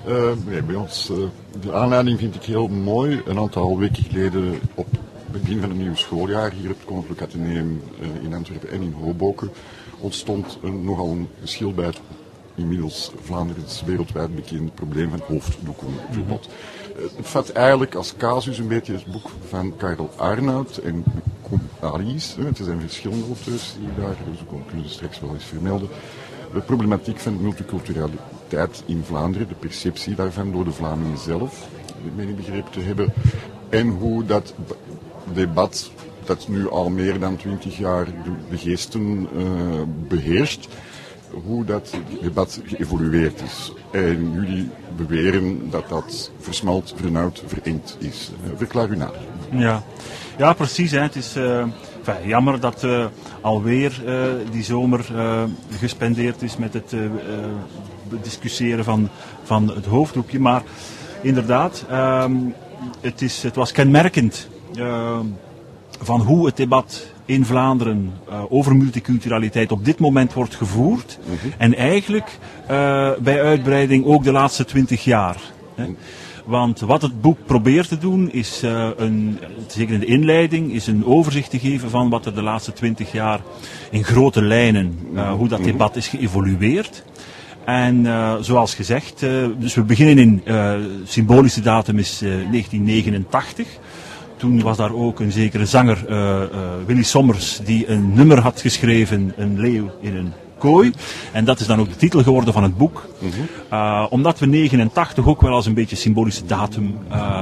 Nee, bij ons, de aanleiding vind ik heel mooi. Een aantal weken geleden, op het begin van het nieuwe schooljaar, hier op het Koninklijk Atheneum in Antwerpen en in Hoboken, ontstond nogal een geschil bij het inmiddels Vlaanderens wereldwijd bekende probleem van hoofddoekenverbod. Het vat eigenlijk als casus een beetje het boek van Karel Arnout en Koen Aries. Het zijn verschillende auteurs die daar, dus kunnen ze straks wel eens vermelden. De problematiek van multiculturaliteit in Vlaanderen, de perceptie daarvan door de Vlamingen zelf, meen ik begrepen te hebben. En hoe dat debat, dat nu al meer dan 20 jaar de geesten beheerst, hoe dat debat geëvolueerd is. En jullie beweren dat dat versmalt, vernauwd, verengd is. Verklaar u nader. Ja, precies. Hè. Het is jammer dat alweer die zomer gespendeerd is met het discussiëren van het hoofddoekje. Maar inderdaad, het was kenmerkend van hoe het debat in Vlaanderen over multiculturaliteit op dit moment wordt gevoerd. En eigenlijk bij uitbreiding ook de laatste 20 jaar. Hè. Want wat het boek probeert te doen is, zeker in de inleiding, is een overzicht te geven van wat er de laatste 20 jaar in grote lijnen, hoe dat debat is geëvolueerd. En zoals gezegd, dus we beginnen in symbolische datum is 1989. Toen was daar ook een zekere zanger, Willy Sommers, die een nummer had geschreven, Een leeuw in een kooi. En dat is dan ook de titel geworden van het boek. Omdat we 89 ook wel als een beetje symbolische datum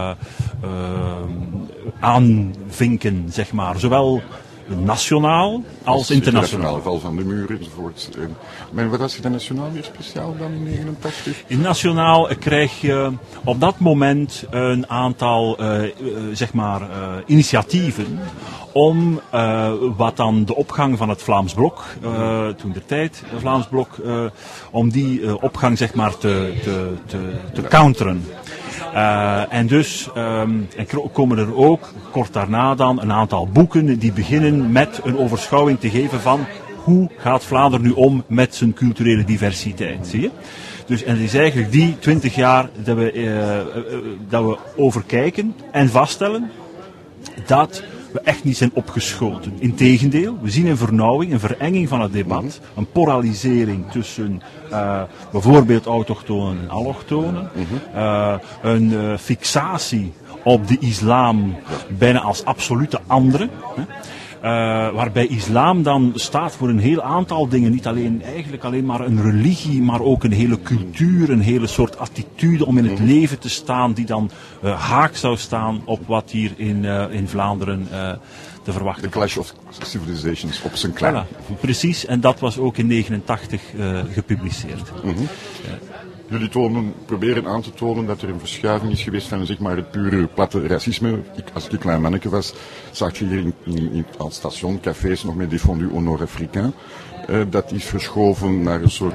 aanvinken, zeg maar. Zowel nationaal als internationaal. De val van de muur enzovoort. Maar wat was je dan nationaal weer speciaal dan in 89? In nationaal krijg je op dat moment een aantal initiatieven om wat dan de opgang van het Vlaams Blok, toen de tijd Vlaams Blok, om die opgang zeg maar te counteren. En dus komen er ook kort daarna dan een aantal boeken die beginnen met een overschouwing te geven van hoe gaat Vlaanderen nu om met zijn culturele diversiteit, zie je? Dus, en het is eigenlijk die 20 jaar dat we overkijken en vaststellen dat we echt niet zijn opgeschoten. Integendeel, we zien een vernauwing, een verenging van het debat, een polarisering tussen bijvoorbeeld autochtonen en allochtonen, een fixatie op de islam bijna als absolute andere. Waarbij islam dan staat voor een heel aantal dingen. Niet eigenlijk alleen maar een religie, maar ook een hele cultuur, een hele soort attitude om in het leven te staan, die dan haak zou staan op wat hier in Vlaanderen te verwachten. De Clash of Civilizations op zijn klein. Voilà, precies, en dat was ook in 89 gepubliceerd. Jullie proberen aan te tonen dat er een verschuiving is geweest van zeg maar, het pure platte racisme. Als ik een klein manneke was, zag je hier in het station cafés nog met défendu au nord-africain. Dat is verschoven naar een soort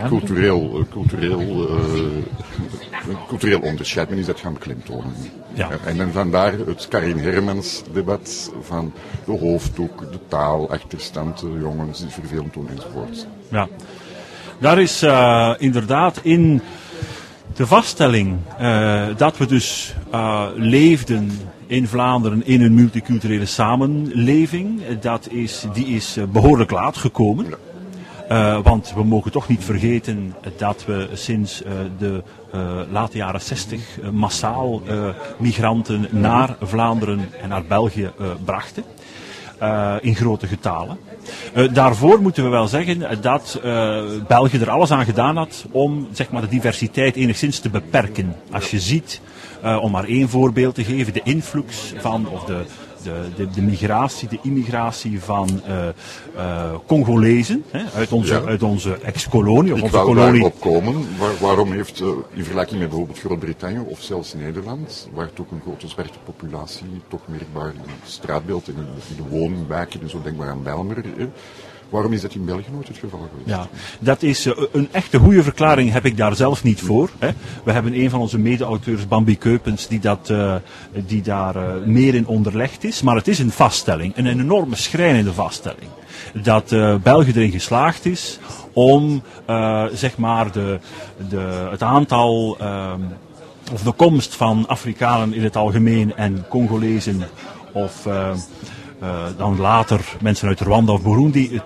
cultureel onderscheid. Men is dat gaan beklemtonen. Ja. En dan vandaar het Karin Hermans debat van de hoofddoek, de taal, achterstand, de jongens die vervelend doen enzovoort. Ja, daar is inderdaad in de vaststelling dat we dus leefden in Vlaanderen in een multiculturele samenleving, die is behoorlijk laat gekomen. Want we mogen toch niet vergeten dat we sinds de late jaren 60 massaal migranten naar Vlaanderen en naar België brachten. In grote getalen. Daarvoor moeten we wel zeggen dat België er alles aan gedaan had om zeg maar, de diversiteit enigszins te beperken. Als je ziet, om maar één voorbeeld te geven, de influx van, of de migratie, de immigratie van Congolezen uit onze ex-kolonie. Ik wou daarop komen. Waarom heeft, in vergelijking met bijvoorbeeld Groot-Brittannië of zelfs Nederland, waar toch een grote zwarte populatie toch merkbaar in het straatbeeld en in de woningwijken en zo, denk maar aan Bijlmer. Waarom is dat in België nooit het geval geweest? Ja, dat is een echte goede verklaring, heb ik daar zelf niet voor. Hè. We hebben een van onze mede-auteurs, Bambi Keupens, die daar meer in onderlegd is. Maar het is een vaststelling, een enorme schrijnende vaststelling. Dat België erin geslaagd is om zeg maar het aantal of de komst van Afrikanen in het algemeen en Congolezen of dan later mensen uit Rwanda of Burundi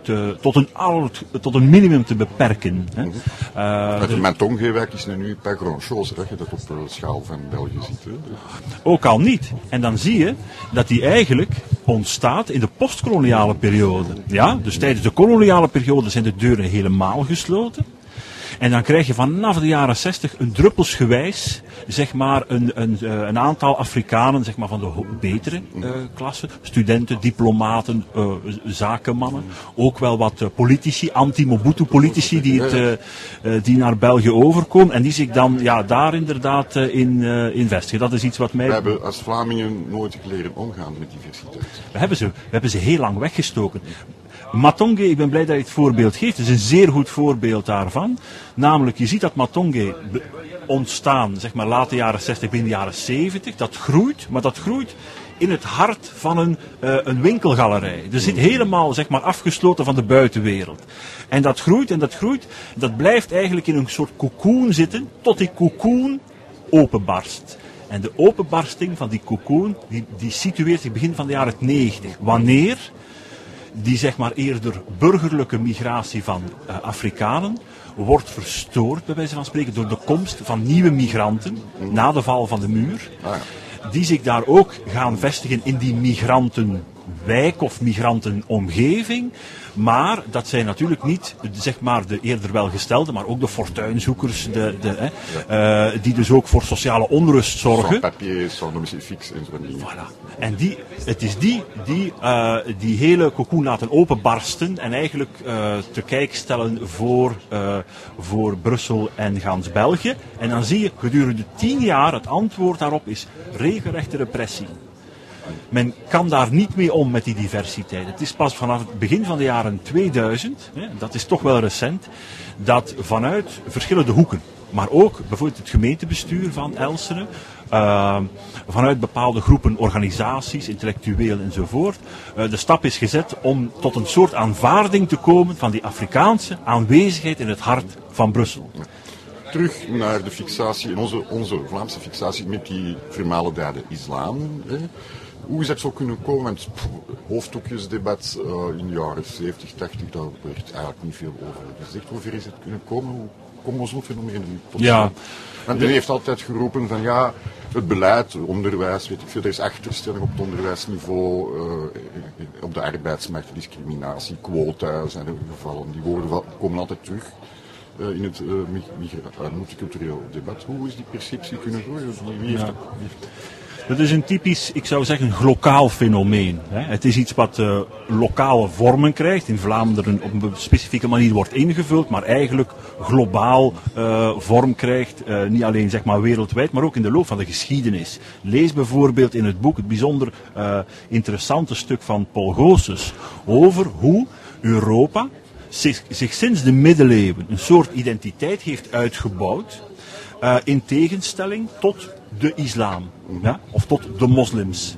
tot een minimum te beperken. Hè. De Matonge-wijk is nu pas grand-chose, dat je dat op de schaal van België ziet. Hè. Ook al niet. En dan zie je dat die eigenlijk ontstaat in de postkoloniale periode. Ja? Dus tijdens de koloniale periode zijn de deuren helemaal gesloten. En dan krijg je vanaf de jaren 60 een druppelsgewijs, zeg maar, een aantal Afrikanen, zeg maar, van de betere klasse, studenten, diplomaten, zakenmannen, ook wel wat politici, anti-Mobutu-politici die naar België overkomen en die zich dan daar inderdaad in vestigen. Dat is iets wat mij... We hebben als Vlamingen nooit leren omgaan met diversiteit. We hebben ze heel lang weggestoken. Matonge, ik ben blij dat je het voorbeeld geeft, het is een zeer goed voorbeeld daarvan. Namelijk, je ziet dat Matonge ontstaan, zeg maar, late jaren 60, begin jaren 70. Dat groeit, maar dat groeit in het hart van een winkelgalerij. Dus zit helemaal, zeg maar, afgesloten van de buitenwereld. En dat groeit en dat groeit. Dat blijft eigenlijk in een soort cocoon zitten, tot die cocoon openbarst. En de openbarsting van die cocoon, die situeert zich begin van de jaren 90. Wanneer die, zeg maar, eerder burgerlijke migratie van Afrikanen wordt verstoord, bij wijze van spreken, door de komst van nieuwe migranten na de val van de muur, die zich daar ook gaan vestigen in die migrantenwijk of migrantenomgeving. Maar dat zijn natuurlijk niet, zeg maar, de eerder welgestelde, maar ook de fortuinzoekers, die dus ook voor sociale onrust zorgen. Sans papier, sans domicile fixe en zo'n dingen. Voilà. En het is die hele cocoon laten openbarsten en eigenlijk te kijk stellen voor Brussel en gans België. En dan zie je gedurende 10 jaar, het antwoord daarop is regelrechte repressie. Men kan daar niet mee om met die diversiteit. Het is pas vanaf het begin van de jaren 2000, dat is toch wel recent, dat vanuit verschillende hoeken, maar ook bijvoorbeeld het gemeentebestuur van Elsene, vanuit bepaalde groepen, organisaties, intellectueel enzovoort, de stap is gezet om tot een soort aanvaarding te komen van die Afrikaanse aanwezigheid in het hart van Brussel. Terug naar de fixatie, onze Vlaamse fixatie met die vermalendijde islam. Hè. Hoe is dat zo kunnen komen? Want hoofddoekjesdebat in de jaren 70, 80, daar werd eigenlijk niet veel over gezegd. Hoe ver is het kunnen komen? Hoe komen zo'n fenomeen nu tot stand? Want men heeft altijd geroepen van het beleid, onderwijs, weet ik veel, er is achterstelling op het onderwijsniveau, op de arbeidsmarkt, discriminatie, quota zijn er gevallen. Die woorden komen altijd terug in het multicultureel debat. Hoe is die perceptie kunnen groeien? Wie heeft dat? Dat is een typisch, ik zou zeggen, lokaal fenomeen. Het is iets wat lokale vormen krijgt, in Vlaanderen op een specifieke manier wordt ingevuld, maar eigenlijk globaal vorm krijgt, niet alleen, zeg maar, wereldwijd, maar ook in de loop van de geschiedenis. Lees bijvoorbeeld in het boek het bijzonder interessante stuk van Paul Goossens over hoe Europa zich sinds de middeleeuwen een soort identiteit heeft uitgebouwd, in tegenstelling tot de islam, of tot de moslims.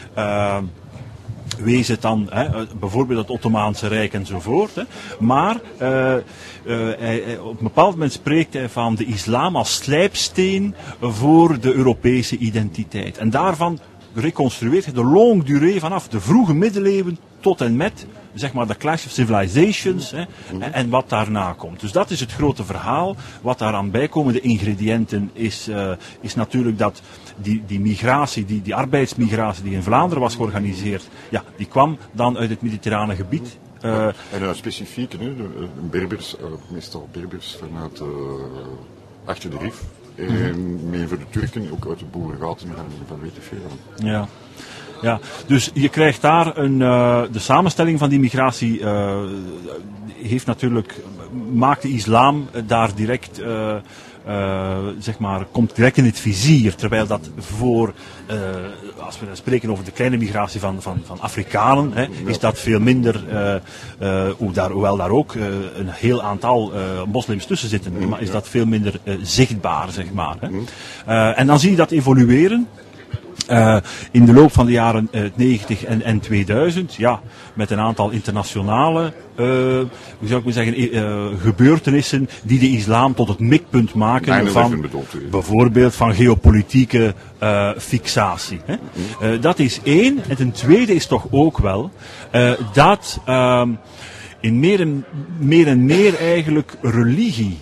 Wees het dan bijvoorbeeld het Ottomaanse Rijk enzovoort. Maar op een bepaald moment spreekt hij van de islam als slijpsteen voor de Europese identiteit. En daarvan reconstrueert hij de longue durée vanaf de vroege middeleeuwen tot en met, zeg maar, de Clash of Civilizations en wat daarna komt. Dus dat is het grote verhaal. Wat daaraan bijkomende ingrediënten is natuurlijk dat die migratie, die arbeidsmigratie die in Vlaanderen was georganiseerd, die kwam dan uit het mediterrane gebied. En specifiek, Berbers, meestal Berbers vanuit achter de Rif. En meer voor de Turken, ook uit de boerengaten, van weet ik veel. Ja, dus je krijgt daar de samenstelling van die migratie heeft natuurlijk, maakt de islam daar direct, zeg maar, komt direct in het vizier. Terwijl dat voor, als we spreken over de kleine migratie van Afrikanen, is dat veel minder, hoewel daar ook een heel aantal moslims tussen zitten, maar is dat veel minder zichtbaar, zeg maar. En dan zie je dat evolueren. In de loop van de jaren 90 en 2000, ja, met een aantal internationale, hoe zou ik maar zeggen, gebeurtenissen die de islam tot het mikpunt maken van bijvoorbeeld van geopolitieke fixatie. Hè. Dat is één. En ten tweede is toch ook wel dat in meer en meer eigenlijk religie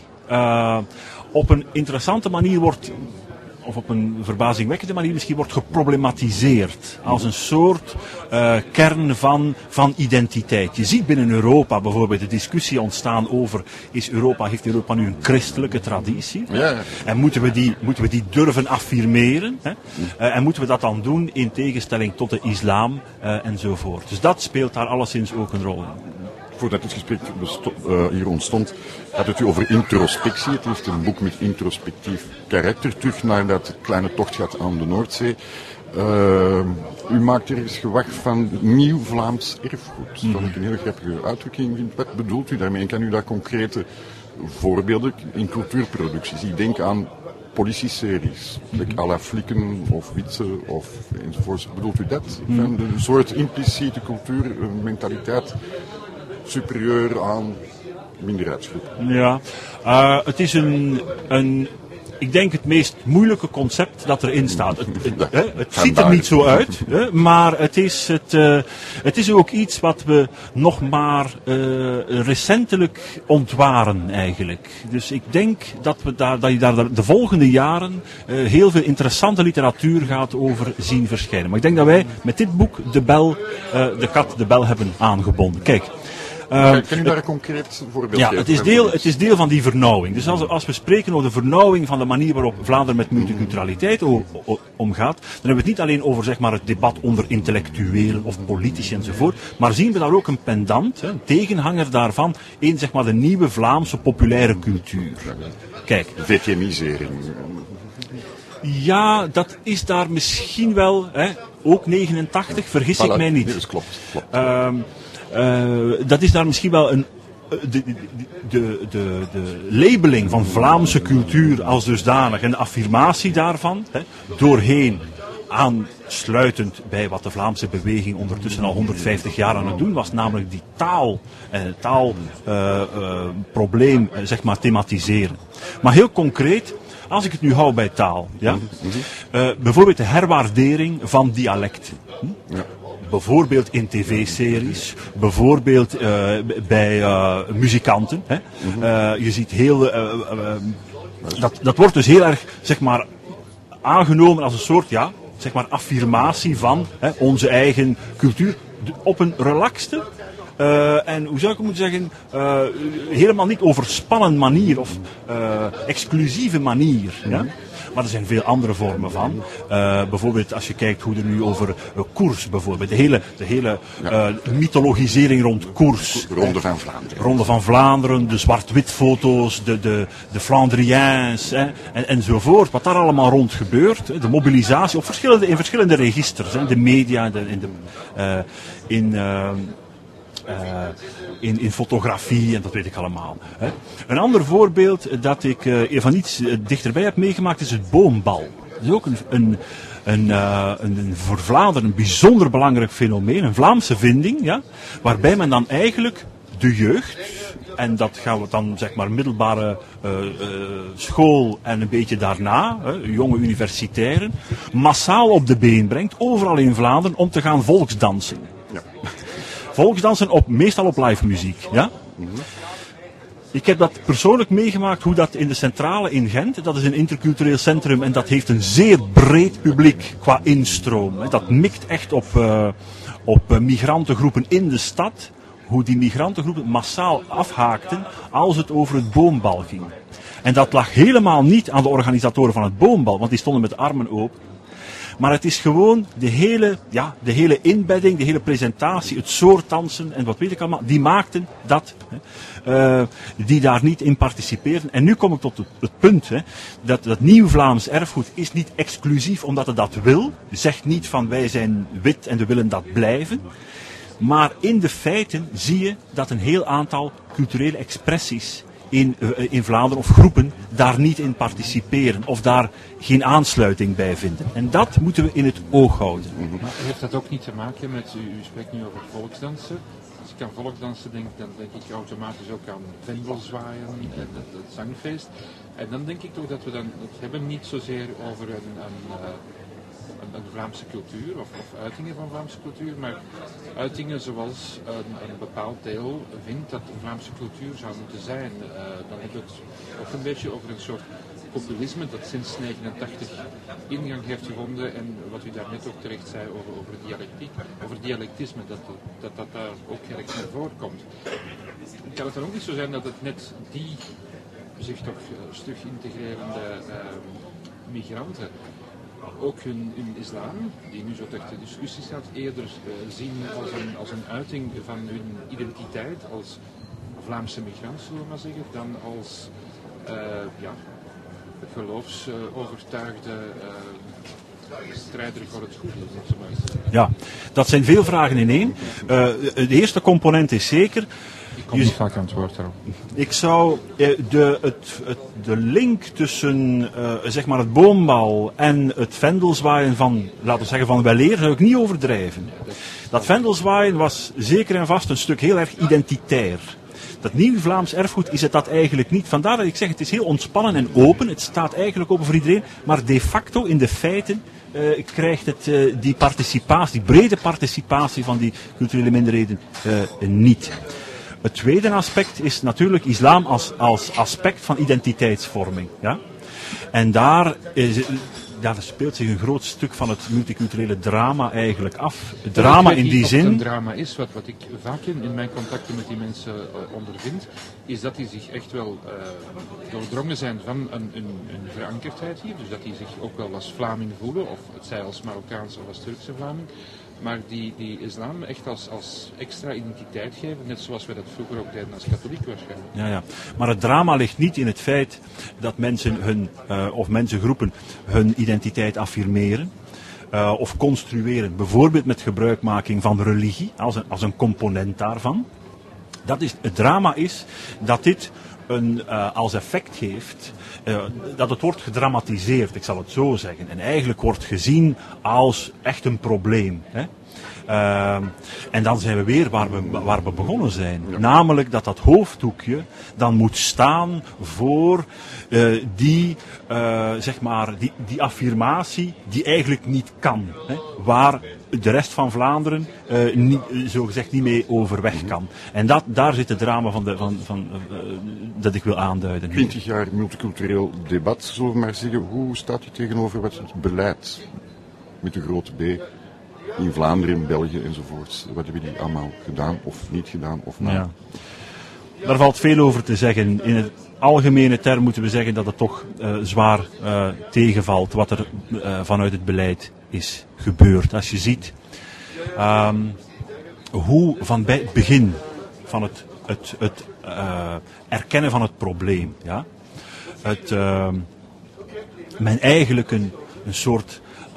op een interessante manier wordt, of op een verbazingwekkende manier misschien wordt geproblematiseerd als een soort kern van identiteit. Je ziet binnen Europa bijvoorbeeld de discussie ontstaan over heeft Europa nu een christelijke traditie? Ja. En moeten we die durven affirmeren? Hè? En moeten we dat dan doen in tegenstelling tot de islam enzovoort. Dus dat speelt daar alleszins ook een rol in. Voordat het gesprek hier ontstond, had het u over introspectie. Het heeft een boek met introspectief karakter, terug naar dat kleine tochtgat aan de Noordzee. U maakt ergens gewag van nieuw Vlaams erfgoed. Dat ik een heel grappige uitdrukking vind. Wat bedoelt u daarmee? En kan u daar concrete voorbeelden in cultuurproducties? Ik denk aan politieseries, like à la Flikken of Witse of enzovoort. Bedoelt u dat? Van een soort impliciete cultuurmentaliteit superieur aan minderheidsgroepen. Ja, het is ik denk het meest moeilijke concept dat erin staat. Het ziet er niet zo uit, maar het is ook iets wat we nog maar recentelijk ontwaren eigenlijk. Dus ik denk dat je daar de volgende jaren heel veel interessante literatuur gaat over zien verschijnen. Maar ik denk dat wij met dit boek de kat de bel hebben aangebonden. Kijk. Kan u daar een concreet voorbeeld geven? Ja, het is deel van die vernauwing. Dus als we spreken over de vernauwing van de manier waarop Vlaanderen met multiculturaliteit omgaat, dan hebben we het niet alleen over zeg maar, het debat onder intellectuelen of politici enzovoort, maar zien we daar ook een pendant, een tegenhanger daarvan, in zeg maar, de nieuwe Vlaamse populaire cultuur. Kijk. VTMisering. Ja, dat is daar misschien wel, ook 89, vergis ik mij niet. Nee, dat klopt. Dat is daar misschien wel de labeling van Vlaamse cultuur als dusdanig en de affirmatie daarvan, doorheen aansluitend bij wat de Vlaamse beweging ondertussen al 150 jaar aan het doen was, namelijk die taalprobleem zeg maar thematiseren. Maar heel concreet, als ik het nu hou bij taal, ja? Bijvoorbeeld de herwaardering van dialecten. Ja. Bijvoorbeeld in tv-series, bijvoorbeeld bij muzikanten. Hè. Je ziet heel... dat wordt dus heel erg, zeg maar, aangenomen als een soort, ja, zeg maar, affirmatie van onze eigen cultuur. Op een relaxte, en hoe zou ik het moeten zeggen, helemaal niet overspannen manier of exclusieve manier. Ja? Maar er zijn veel andere vormen van. Bijvoorbeeld als je kijkt hoe er nu over koers bijvoorbeeld. De hele mythologisering rond koers. Ronde van Vlaanderen. Ronde van Vlaanderen, de zwart-wit foto's, de Flandriëns enzovoort. Wat daar allemaal rond gebeurt. De mobilisatie in verschillende registers. De media, in fotografie en dat weet ik allemaal. Hè. Een ander voorbeeld dat ik van iets dichterbij heb meegemaakt is het boombal. Dat is ook een voor Vlaanderen een bijzonder belangrijk fenomeen, een Vlaamse vinding, ja, waarbij men dan eigenlijk de jeugd, en dat gaan we dan zeg maar middelbare school en een beetje daarna, jonge universitairen, massaal op de been brengt, overal in Vlaanderen, om te gaan volksdansen. Ja. Volksdansen meestal op live muziek. Ja? Ik heb dat persoonlijk meegemaakt hoe dat in de Centrale in Gent, dat is een intercultureel centrum en dat heeft een zeer breed publiek qua instroom. Dat mikt echt op migrantengroepen in de stad, hoe die migrantengroepen massaal afhaakten als het over het boombal ging. En dat lag helemaal niet aan de organisatoren van het boombal, want die stonden met de armen open. Maar het is gewoon de hele inbedding, de hele presentatie, het soort dansen en wat weet ik allemaal, die maakten dat, die daar niet in participeerden. En nu kom ik tot het punt, dat nieuw Vlaams erfgoed is niet exclusief omdat het dat wil. Zegt niet van wij zijn wit en we willen dat blijven. Maar in de feiten zie je dat een heel aantal culturele expressies in Vlaanderen, of groepen, daar niet in participeren of daar geen aansluiting bij vinden. En dat moeten we in het oog houden. Maar heeft dat ook niet te maken met, u spreekt nu over volksdansen. Als ik aan volksdansen denk, dan denk ik automatisch ook aan vendelzwaaien en het zangfeest. En dan denk ik toch dat we dan het hebben niet zozeer over een Vlaamse cultuur of uitingen van Vlaamse cultuur, maar uitingen zoals een bepaald deel vindt dat de Vlaamse cultuur zou moeten zijn. Dan hebben we het ook een beetje over een soort populisme dat sinds 1989 ingang heeft gevonden en wat u daarnet ook terecht zei over dialectiek, over dialectisme, dat daar ook erg naar voren komt. Kan het dan ook niet zo zijn dat het net die zich toch stug integrerende migranten ook hun islam, die nu zo tegen de discussie staat, eerder zien als een uiting van hun identiteit als Vlaamse migrant, zullen we maar zeggen, dan als geloofsovertuigde strijder voor het goede. Ja, dat zijn veel vragen in één. De eerste component is zeker. Ik kom niet vaak aan het woord daarop. Ik zou de link tussen zeg maar het boombal en het vendelzwaaien van, laten we zeggen, van weleer, zou ik niet overdrijven. Dat vendelzwaaien was zeker en vast een stuk heel erg identitair. Dat nieuw Vlaams erfgoed is het dat eigenlijk niet. Vandaar dat ik zeg, het is heel ontspannen en open. Het staat eigenlijk open voor iedereen. Maar de facto, in de feiten, krijgt het die participatie, die brede participatie van die culturele minderheden niet. Het tweede aspect is natuurlijk islam als aspect van identiteitsvorming. Ja? En daar speelt zich een groot stuk van het multiculturele drama eigenlijk af. Het drama in die zin. Een drama is, wat ik vaak in mijn contacten met die mensen ondervind, is dat die zich echt wel doordrongen zijn van een verankerdheid hier. Dus dat die zich ook wel als Vlaming voelen, of het zij als Marokkaanse of als Turkse Vlaming. Maar die islam echt als extra identiteit geven, net zoals wij dat vroeger ook deden als katholiek waarschijnlijk. Ja. Maar het drama ligt niet in het feit dat mensen of mensengroepen hun identiteit affirmeren of construeren. Bijvoorbeeld met gebruikmaking van religie als een component daarvan. Het drama is dat dit als effect heeft, dat het wordt gedramatiseerd, ik zal het zo zeggen. En eigenlijk wordt gezien als echt een probleem. Hè? En dan zijn we weer waar we begonnen zijn. Ja. Namelijk dat hoofddoekje dan moet staan voor die affirmatie die eigenlijk niet kan. Hè? Waar de rest van Vlaanderen zogezegd niet mee overweg kan. En daar zit het drama dat ik wil aanduiden. 20 jaar multicultureel debat, zullen we maar zeggen. Hoe staat u tegenover wat het beleid met de grote B in Vlaanderen, in België enzovoort? Wat hebben die allemaal gedaan of niet gedaan? Of nou? Ja. Daar valt veel over te zeggen. In het algemene term moeten we zeggen dat het toch zwaar tegenvalt wat er vanuit het beleid is gebeurd. Als je ziet hoe van bij het begin van het erkennen van het probleem, ja, men eigenlijk een soort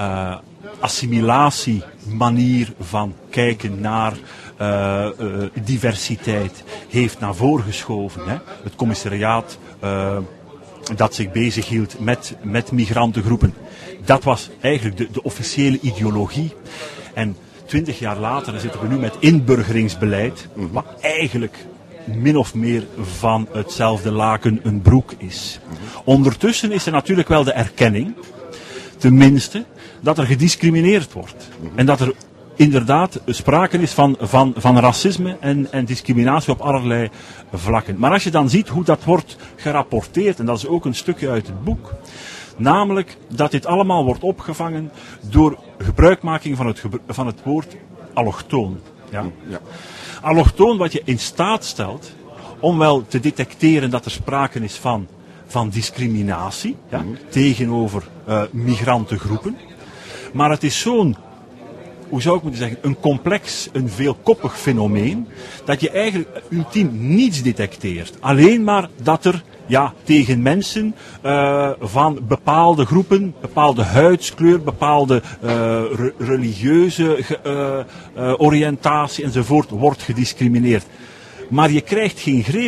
assimilatiemanier van kijken naar diversiteit heeft naar voren geschoven. Hè. Het commissariaat dat zich bezighield met migrantengroepen. Dat was eigenlijk de officiële ideologie. En 20 jaar later zitten we nu met inburgeringsbeleid, wat eigenlijk min of meer van hetzelfde laken een broek is. Ondertussen is er natuurlijk wel de erkenning, tenminste, dat er gediscrimineerd wordt. En dat er inderdaad sprake is van racisme en discriminatie op allerlei vlakken. Maar als je dan ziet hoe dat wordt gerapporteerd, en dat is ook een stukje uit het boek, namelijk dat dit allemaal wordt opgevangen door gebruikmaking van het woord allochtoon. Ja? Ja. Allochtoon wat je in staat stelt om wel te detecteren dat er sprake is van discriminatie, ja, tegenover migrantengroepen. Maar het is zo'n, hoe zou ik moeten zeggen, een complex, een veelkoppig fenomeen, dat je eigenlijk ultiem niets detecteert. Alleen maar dat er tegen mensen van bepaalde groepen, bepaalde huidskleur, bepaalde religieuze oriëntatie enzovoort wordt gediscrimineerd. Maar je krijgt geen greep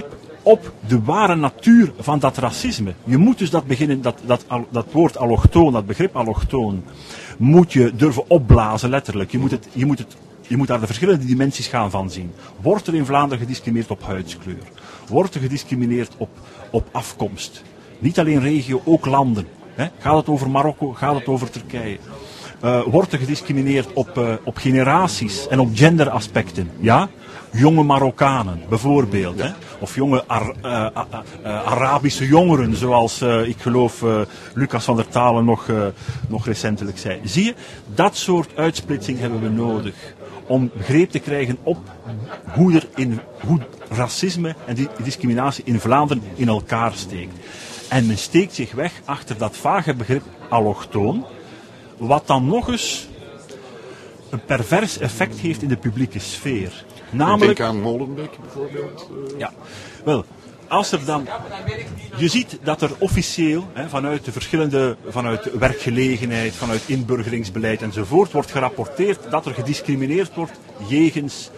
op de ware natuur van dat racisme. Je moet dus dat woord allochtoon, dat begrip allochtoon, moet je durven opblazen, letterlijk. Je moet daar de verschillende dimensies gaan van zien. Wordt er in Vlaanderen gediscrimineerd op huidskleur? Wordt er gediscrimineerd op afkomst? Niet alleen regio, ook landen. Hè? Gaat het over Marokko? Gaat het over Turkije? Wordt er gediscrimineerd op generaties en op genderaspecten? Ja? Jonge Marokkanen, bijvoorbeeld. Hè? Of jonge Arabische jongeren, zoals ik geloof Lucas van der Talen nog recentelijk zei. Zie je, dat soort uitsplitsing hebben we nodig. Om greep te krijgen op hoe racisme en discriminatie in Vlaanderen in elkaar steekt. En men steekt zich weg achter dat vage begrip allochtoon, wat dan nog eens een pervers effect heeft in de publieke sfeer. Namelijk, ik denk aan Molenbeek bijvoorbeeld. Ja, wel, als er dan... Je ziet dat er officieel, vanuit werkgelegenheid, vanuit inburgeringsbeleid enzovoort, wordt gerapporteerd dat er gediscrimineerd wordt jegens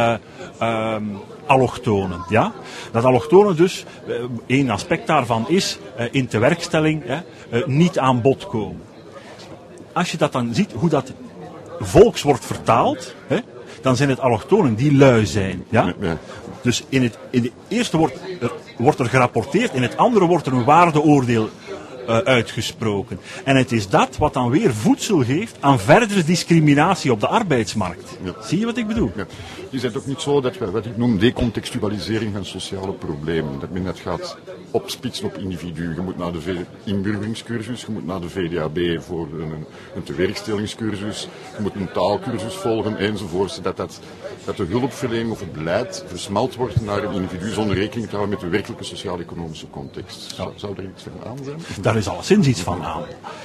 allochtonen. Ja? Dat allochtonen dus, één aspect daarvan is, in tewerkstelling niet aan bod komen. Als je dat dan ziet, hoe dat volks wordt vertaald, dan zijn het allochtonen die lui zijn. Ja? Ja. Dus in het eerste wordt er gerapporteerd, in het andere wordt er een waardeoordeel uitgesproken. En het is dat wat dan weer voedsel geeft aan verdere discriminatie op de arbeidsmarkt. Ja. Zie je wat ik bedoel? Ja. Het is ook niet zo dat we wat ik noem decontextualisering van sociale problemen. Dat men dat gaat opspitsen op individuen. Je moet naar de inburgeringscursus, je moet naar de VDAB voor een tewerkstellingscursus, je moet een taalkursus volgen enzovoort. Dat de hulpverlening of het beleid versmalt wordt naar een individu zonder rekening te houden met de werkelijke sociaal-economische context. Zou er iets van aan zijn? Daar is alleszins iets van aan.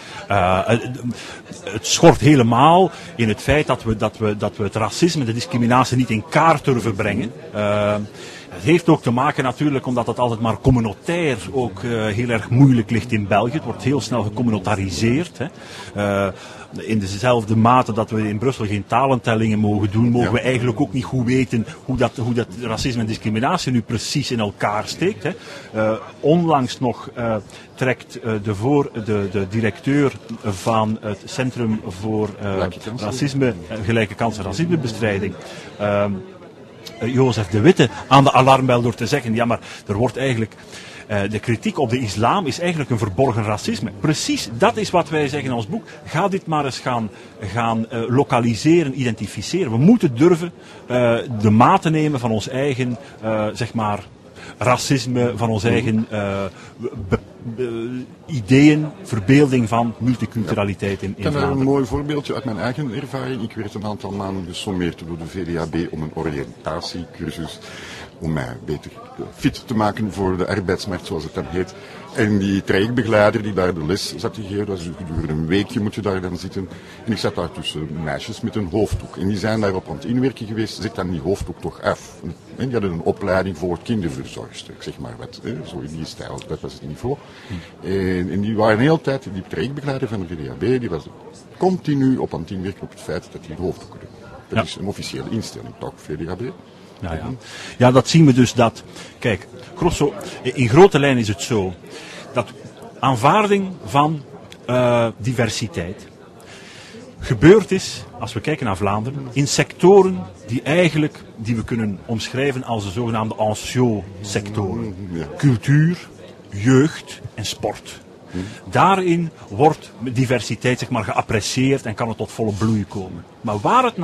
Het schort helemaal in het feit dat we het racisme, de discriminatie niet in kaart durven brengen. Het heeft ook te maken natuurlijk omdat het altijd maar communautair ook heel erg moeilijk ligt in België. Het wordt heel snel gecommunautariseerd. In dezelfde mate dat we in Brussel geen talentellingen mogen doen, mogen we eigenlijk ook niet goed weten hoe dat racisme en discriminatie nu precies in elkaar steekt. Onlangs nog trekt de directeur van het Centrum voor Racisme, Gelijke Kansen en Racismebestrijding, Jozef de Witte, aan de alarmbel door te zeggen, ja maar er wordt eigenlijk... de kritiek op de islam is eigenlijk een verborgen racisme. Precies, dat is wat wij zeggen in ons boek. Ga dit maar eens gaan lokaliseren, identificeren. We moeten durven de maten nemen van ons eigen, racisme, van ons eigen ideeën, verbeelding van multiculturaliteit in Vlaanderen. Vlaanderen. Een mooi voorbeeldje uit mijn eigen ervaring. Ik werd een aantal maanden gesommeerd door de VDAB om een oriëntatiecursus om mij beter fit te maken voor de arbeidsmarkt, zoals het dan heet. En die trajectbegeleider die daar de les zat te geven, was gedurende een weekje moet je daar dan zitten. En ik zat daar tussen meisjes met een hoofddoek. En die zijn daarop aan het inwerken geweest, zet dan die hoofddoek toch af. En die hadden een opleiding voor kinderverzorgster, zeg maar wat. Zo in die stijl, dat was het niveau. En die waren de hele tijd, die trajectbegeleider van de VDAB, die was continu op aan het inwerken op het feit dat die hoofddoeken doen. Dat is een officiële instelling, toch, VDAB? Ja, dat zien we dus dat. Kijk, grosso, in grote lijnen is het zo dat aanvaarding van diversiteit gebeurd is, als we kijken naar Vlaanderen, in sectoren die we kunnen omschrijven als de zogenaamde anciaux sectoren. Cultuur, jeugd en sport. Daarin wordt diversiteit zeg maar geapprecieerd en kan het tot volle bloei komen. Maar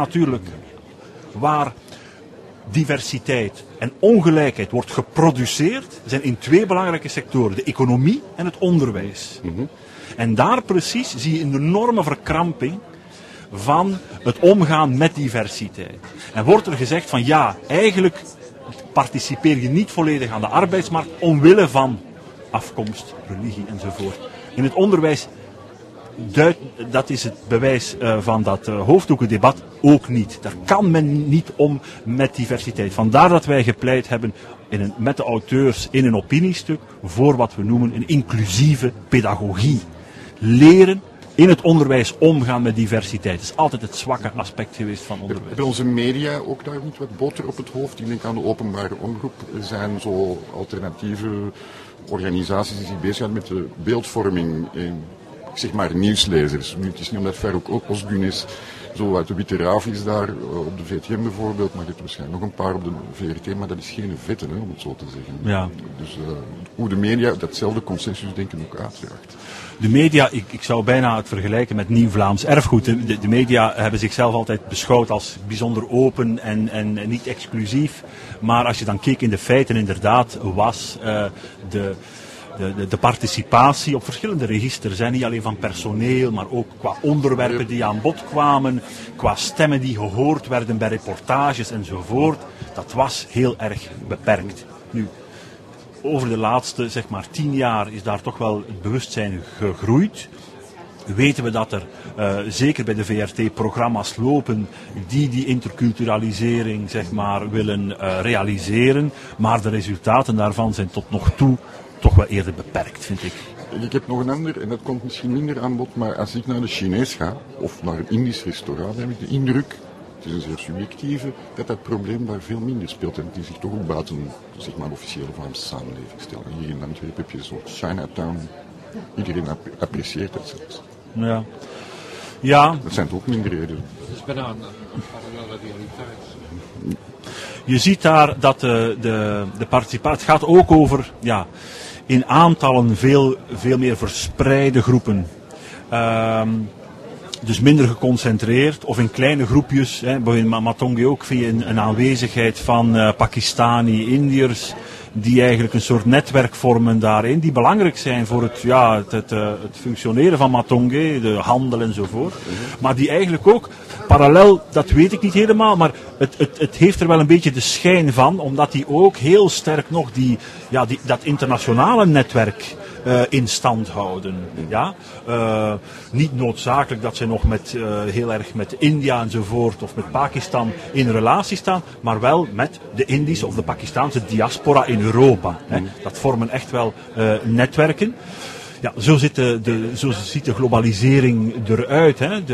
waar diversiteit en ongelijkheid wordt geproduceerd, zijn in twee belangrijke sectoren, de economie en het onderwijs. En daar precies zie je een enorme verkramping van het omgaan met diversiteit. En wordt er gezegd van ja, eigenlijk participeer je niet volledig aan de arbeidsmarkt omwille van afkomst, religie enzovoort. In het onderwijs, dat is het bewijs van dat hoofddoekendebat, ook niet. Daar kan men niet om met diversiteit. Vandaar dat wij gepleit hebben met de auteurs in een opiniestuk voor wat we noemen een inclusieve pedagogie. Leren in het onderwijs omgaan met diversiteit. Dat is altijd het zwakke aspect geweest van onderwijs. Hebben onze media ook daar niet wat boter op het hoofd? Ik denk aan de openbare omroep. Er zijn zo alternatieve organisaties die zich bezighouden met de beeldvorming. Ik zeg maar nieuwslezers. Nu, het is niet omdat Farouk Osgun is, zo uit de Witte Raaf is daar, op de VTM bijvoorbeeld, maar je hebt waarschijnlijk nog een paar op de VRT, maar dat is geen vette, om het zo te zeggen. Ja. Dus hoe de media datzelfde consensus denken ook uiteraard. De media, ik zou bijna het vergelijken met Nieuw-Vlaams erfgoed. De media hebben zichzelf altijd beschouwd als bijzonder open en niet exclusief. Maar als je dan keek in de feiten, inderdaad, was de participatie op verschillende registers. Niet alleen van personeel, maar ook qua onderwerpen die aan bod kwamen, qua stemmen die gehoord werden bij reportages enzovoort. Dat was heel erg beperkt. Nu, over de laatste 10 jaar is daar toch wel het bewustzijn gegroeid. Weten we dat er zeker bij de VRT programma's lopen die interculturalisering willen realiseren. Maar de resultaten daarvan zijn tot nog toe toch wel eerder beperkt, vind ik. Ik heb nog een ander, en dat komt misschien minder aan bod, maar als ik naar de Chinees ga, of naar een Indisch restaurant, heb ik de indruk, het is een zeer subjectieve, dat probleem daar veel minder speelt en die zich toch ook buiten, officiële Vlaamse samenleving stellen. Hier in Antwerpen heb je een soort Chinatown, iedereen apprecieert dat zelfs. Ja. Ja. Dat zijn toch ook minderheden. Het is bijna een parallele realiteit. Je ziet daar dat de participatie, het gaat ook over, in aantallen veel meer verspreide groepen. Dus minder geconcentreerd of in kleine groepjes. Bij Matonge ook vind je een aanwezigheid van Pakistani, Indiërs, die eigenlijk een soort netwerk vormen daarin, die belangrijk zijn voor het functioneren van Matonge, de handel enzovoort. Maar die eigenlijk ook parallel, dat weet ik niet helemaal, maar het heeft er wel een beetje de schijn van, omdat die ook heel sterk nog dat internationale netwerk in stand houden. Ja? Niet noodzakelijk dat ze nog heel erg met India enzovoort of met Pakistan in relatie staan, maar wel met de Indische of de Pakistaanse diaspora in Europa. Hè. Dat vormen echt wel netwerken. Ja, zo ziet de globalisering eruit. Hè.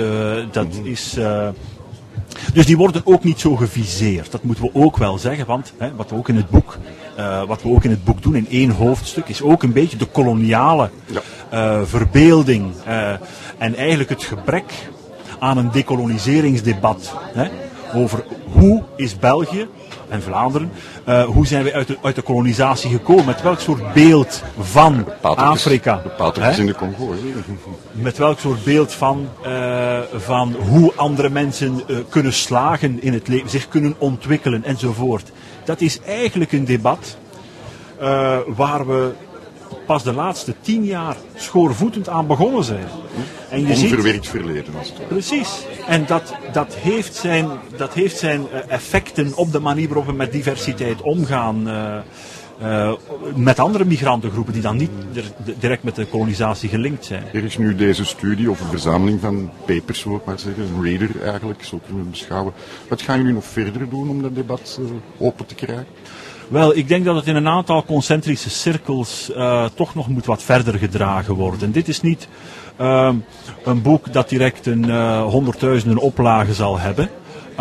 Dus die worden ook niet zo geviseerd. Dat moeten we ook wel zeggen, want wat we ook in het boek doen, in 1 hoofdstuk, is ook een beetje de koloniale verbeelding en eigenlijk het gebrek aan een dekoloniseringsdebat over hoe is België en Vlaanderen, hoe zijn we uit de kolonisatie gekomen, met welk soort beeld van Afrika. De patertjes in de Congo. Met welk soort beeld van hoe andere mensen kunnen slagen in het leven, zich kunnen ontwikkelen enzovoort. Dat is eigenlijk een debat waar we pas de laatste 10 jaar schoorvoetend aan begonnen zijn. En je onverwerkt verleden als het ware. Precies. En dat heeft zijn effecten op de manier waarop we met diversiteit omgaan. Met andere migrantengroepen die dan niet direct met de kolonisatie gelinkt zijn. Er is nu deze studie, of een verzameling van papers, wil ik maar zeggen, een reader eigenlijk, zo kunnen we het beschouwen. Wat gaan jullie nog verder doen om dat debat open te krijgen? Wel, ik denk dat het in een aantal concentrische cirkels toch nog moet wat verder gedragen worden. Dit is niet een boek dat direct honderdduizenden oplagen zal hebben.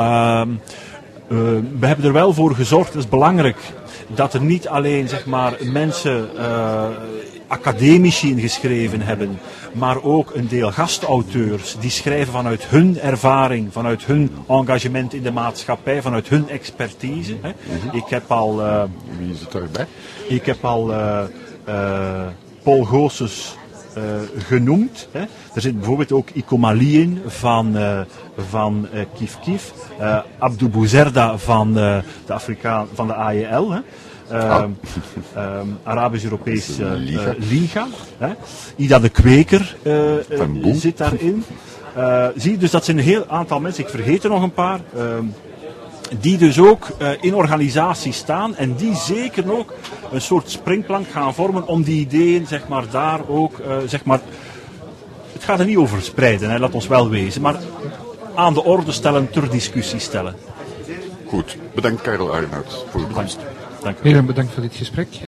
We hebben er wel voor gezorgd, dat is belangrijk, dat er niet alleen mensen, academici ingeschreven hebben, maar ook een deel gastauteurs die schrijven vanuit hun ervaring, vanuit hun engagement in de maatschappij, vanuit hun expertise. Hè. Ik heb al... Wie is het daarbij? Ik heb al Paul Goossens genoemd. Hè. Er zit bijvoorbeeld ook Iko Mali in van Kif Kif, Abdou Bouzerda van de AEL. Hè. Arabisch-Europese Liga. Hè. Ida de Kweker zit daarin. Zie je, dus dat zijn een heel aantal mensen, ik vergeet er nog een paar, die dus ook in organisaties staan en die zeker ook een soort springplank gaan vormen om die ideeën daar ook, het gaat er niet over spreiden, hè, laat ons wel wezen, maar aan de orde stellen, ter discussie stellen. Goed, bedankt Karel Arnoud voor uw komst. Dank u. Heel bedankt voor dit gesprek.